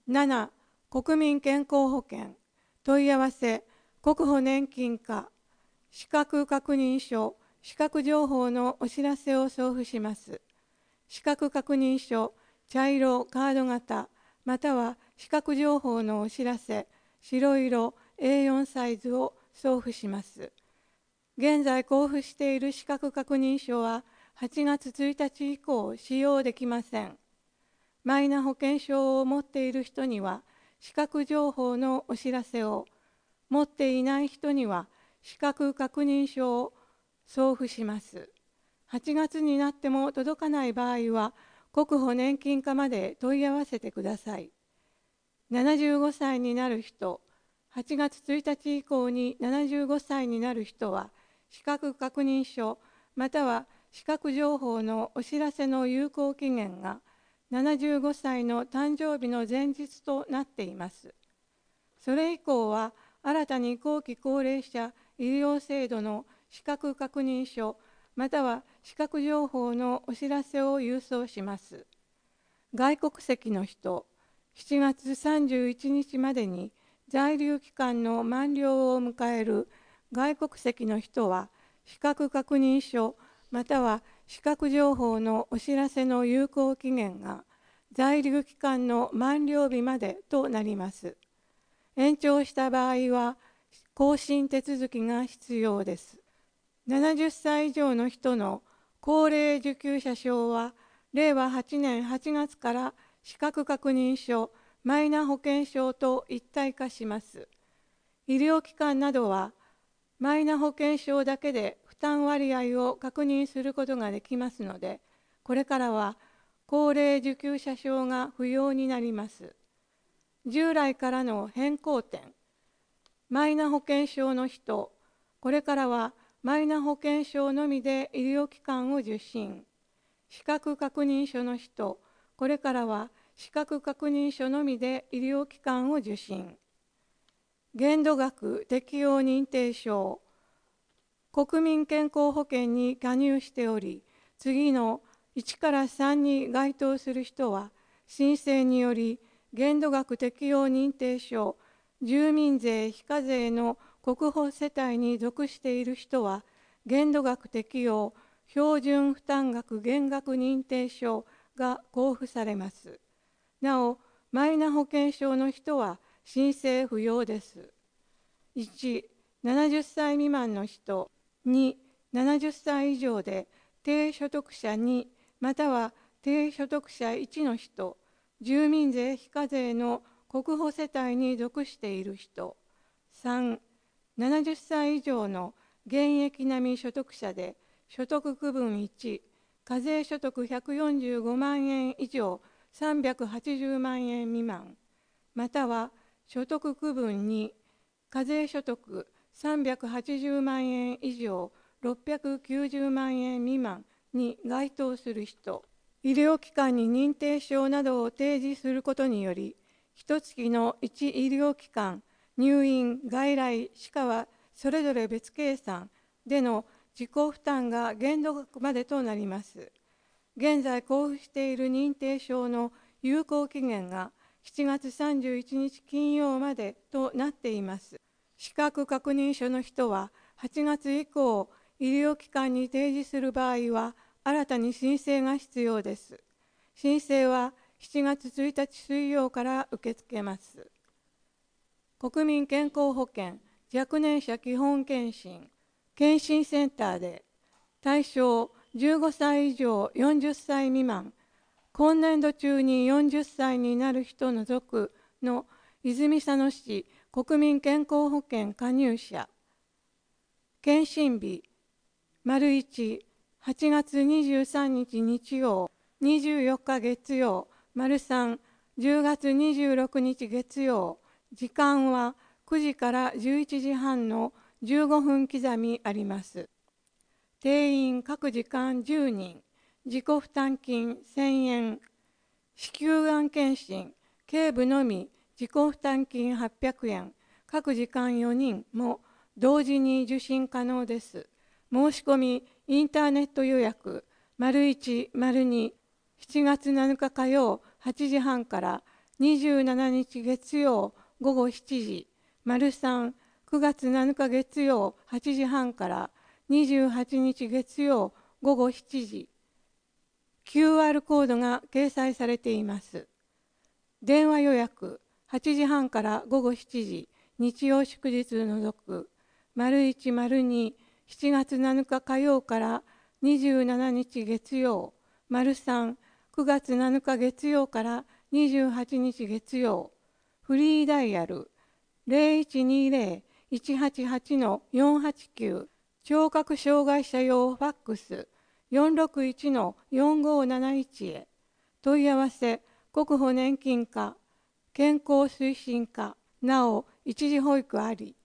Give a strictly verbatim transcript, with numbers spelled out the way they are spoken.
なな、国民健康保険問い合わせ国保年金課資格確認書資格情報のお知らせを送付します。資格確認書茶色カード型または資格情報のお知らせ白色 エーよん サイズを送付します。現在交付している資格確認書ははちがつついたち以降使用できません。マイナ保険証を持っている人には資格情報のお知らせを、持っていない人には資格確認書を送付します。はちがつになっても届かない場合は国保年金課まで問い合わせてください。ななじゅうごさいになる人、はちがつついたち以降にななじゅうごさいになる人は資格確認書または資格情報のお知らせの有効期限がななじゅうごさいの誕生日の前日となっています。それ以降は新たに後期高齢者医療制度の資格確認書または資格情報のお知らせを郵送します。外国籍の人、しちがつさんじゅういちにちまでに在留期間の満了を迎える外国籍の人は資格確認書または資格情報のお知らせの有効期限が在留期間の満了日までとなります。延長した場合は更新手続きが必要です。ななじゅっさい以上の人の高齢受給者証はれいわはちねんはちがつから資格確認書マイナ保険証と一体化します。医療機関などはマイナ保険証だけで負担割合を確認することができますので、これからは高齢受給者証が不要になります。従来からの変更点、マイナ保険証の人、これからはマイナ保険証のみで医療機関を受診。資格確認書の人、これからは資格確認書のみで医療機関を受診。限度額適用認定証、国民健康保険に加入しており、次のいちからさんに該当する人は、申請により限度額適用認定証、住民税非課税の国保世帯に属している人は、限度額適用標準負担額減額認定証が交付されます。なお、マイナ保険証の人は申請不要です。いち、ななじゅっさい未満の人、に、ななじゅっさい以上で低所得者にまたは低所得者いちの人、住民税非課税の国保世帯に属している人。さん、ななじゅっさい以上の現役並み所得者で所得区分いち、課税所得ひゃくよんじゅうごまんえん以上さんびゃくはちじゅうまんえん未満、または所得区分に、課税所得さんびゃくはちじゅうまんえん以上ろっぴゃくきゅうじゅうまんえん未満に該当する人、医療機関に認定証などを提示することにより、いちがつのいち医療機関、入院、外来、歯科はそれぞれ別計算での自己負担が限度額までとなります。現在交付している認定証の有効期限がしちがつさんじゅういちにち金曜までとなっています。資格確認書の人ははちがつ以降、医療機関に提示する場合は新たに申請が必要です。申請はしちがつついたち水曜から受け付けます。国民健康保険若年者基本健診健診センターで対象じゅうごさい以上よんじゅっさい未満、今年度中によんじゅっさいになる人の属の泉佐野市国民健康保険加入者、検診日、丸いち、はちがつにじゅうさんにち日曜、にじゅうよっか月曜、丸さん、じゅうがつにじゅうろくにち月曜、時間はくじからじゅういちじはんのじゅうごふん刻みあります。定員各時間じゅうにん、自己負担金せんえん、子宮がん検診、頸部のみ自己負担金はっぴゃくえん、各時間よにんも同時に受診可能です。申し込み、インターネット予約、丸いち、丸に、しちがつなのか火曜はちじはんからにじゅうしちにち月曜午後しちじ、丸さん、くがつなのか月曜はちじはんからにじゅうはちにち月曜午後しちじ、キューアール コードが掲載されています。電話予約、はちじはんから午後しちじ、日曜祝日除く、丸いち、丸に、しちがつなのか火曜からにじゅうしちにち月曜、丸さん、くがつなのか月曜からにじゅうはちにち月曜、フリーダイヤル ゼロいちにゼロ いちはちはち よんはちきゅう、聴覚障害者用ファックス よんろくいち よんごなないち へ。問い合わせ、国保年金課、健康推進課、なお一時保育あり。